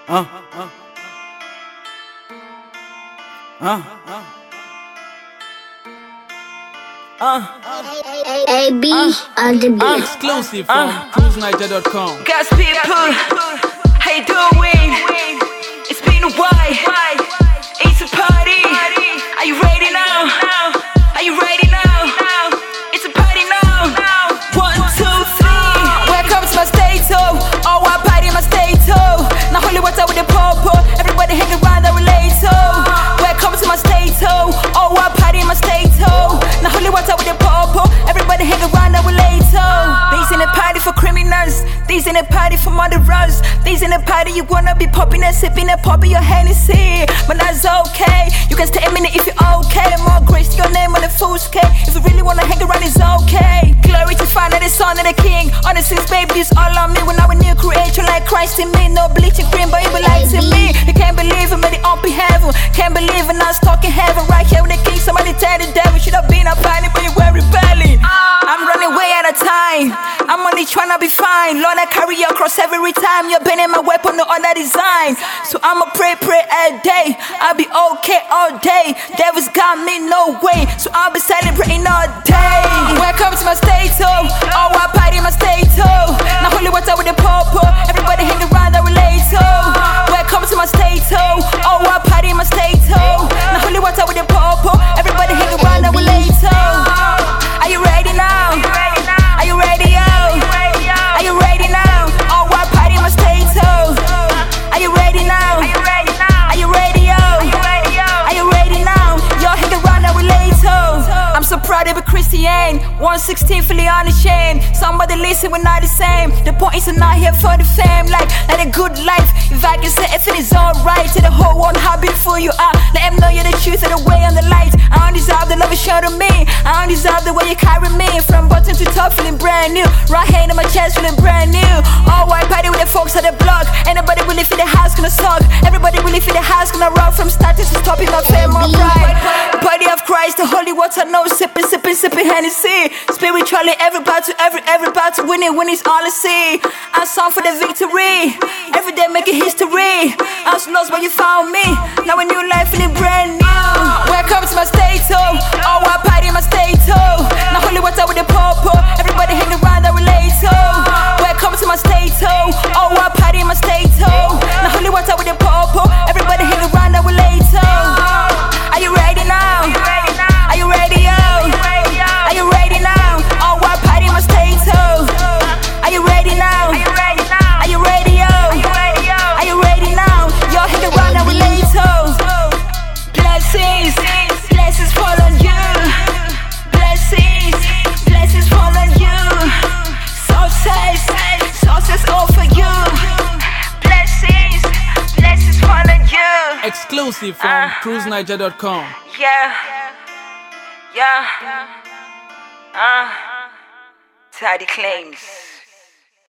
Uh, uh, AB on the beat. exclusive from CruiseNiger.com. Gas people, how you doing? It's been a while. It's a party. Are you ready now? Are you ready now? It's a party now. 1, 2, 3. Welcome to my state, oh, I party in my state, now holy water with the popo. Everybody hang around and relate, welcome to my state, oh, I party in my state, now holy water with the popo. Everybody hang around and relate, these in a party for criminals, these in a party for murderers, these in a party you wanna be popping and sipping and popping your Hennessy, but that's okay. You can stay a minute if you're okay. More grace to your name on the fool's cake. If you really wanna hang around, it's okay. Glory to Father, the Son, and the King. On the sins, baby, it's all on me. When I was new creation like Christ in me, no bleaching cream, but you be light in me. You can't believe it, but it up in heaven. Can't believe it, now it's talking heaven. Right here with the King, somebody tell the devil should have been a panic, but you were rebelling. I'm running way out of time. I'm only trying to be fine. Lord, I carry you across every time. You're bending my weapon, no other design. So I'ma pray all day. I'll be okay all day. Devil's got me no way. So I'll be celebrating all day. Welcome to my state, oh, I party in my state, now holy water with the popo. Everybody hang around and relate, welcome to my state, oh, I party in my state, now holy water with the popo. Everybody hang around and relate, Are you ready now? Are you ready, oh? Are you ready now? Oh, I party in my state, are you ready now? Are you ready, oh? Are you ready now? Y'all hang around and relate, I'm so proud to be Christian. 116 fully on the chain. Somebody listen, we're not the same. The point is I'm not here for the fame. Like a good life. If I can say if it is alright, to the whole world how beautiful you are. Let them know you're the truth of the way and the light. I don't deserve the love you show to me. I don't deserve the way you carry me. From bottom to top, feeling brand new. Right hand on my chest, feeling brand new. All white party with the folks at the block. Anybody really feel the house gonna suck. Everybody really feel the house gonna rock. From status to stopping my fame, my pride. The body of Christ, the holy water, no sipping Hennessy. Spiritually, every battle, winning is all I see. I'm song for the victory. Every day making history. I was lost but you found me. Now a new life feeling brand new. Welcome to my state, oh, I party in my state, now holy water with the popo. Everybody hang around and relate, welcome to my state, oh, I party in my state, now holy water with the popo. Everybody hang around and relate, Are you ready now? Are you ready, oh? Are you ready now? Oh, I party in my state, are you ready now? Are you ready, oh? Are you ready now? Y'all hang around and relate, Blessings fall on you. Blessings fall on you. Success all for you. Blessings fall on you. Exclusive from CruiseNiger.com. Yeah. Tidy claims.